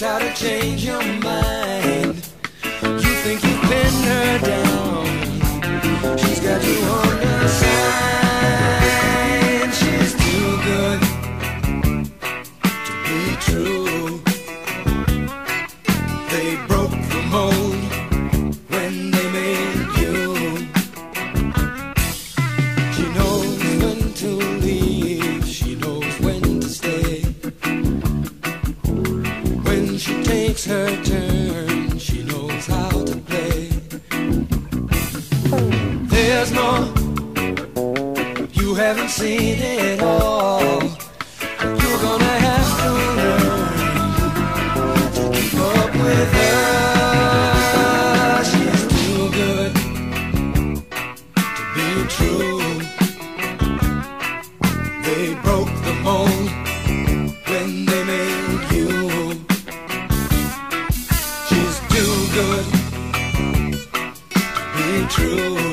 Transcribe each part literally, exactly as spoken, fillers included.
just how to change your mind. You think you pin her down, she's got you on the side. She's too good to be true. They broke the mold when they made you. She knows when to leave, she knows when to stay. When she takes her turn, she knows how to play. There's more, you haven't seen it all. You're gonna have to learn to keep up with her. She's too good to be true. They broke the mold when they made you. She's too good to be true.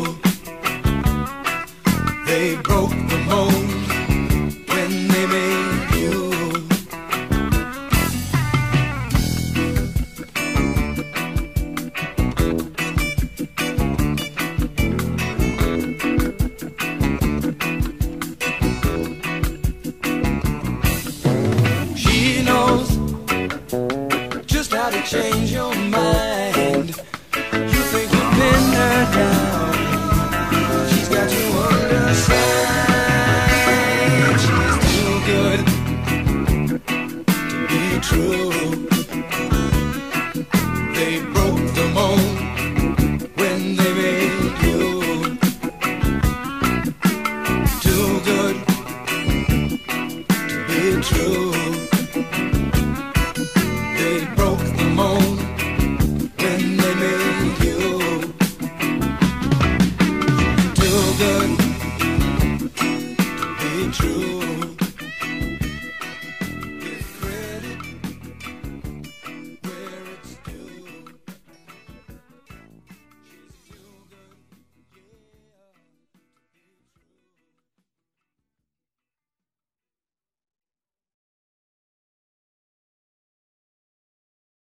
They broke the mold when they made you. She knows just how to change your mind. You think you pin her down, she's got you understand. She's too good to be true. They broke the mold when they made you. Too good to be true.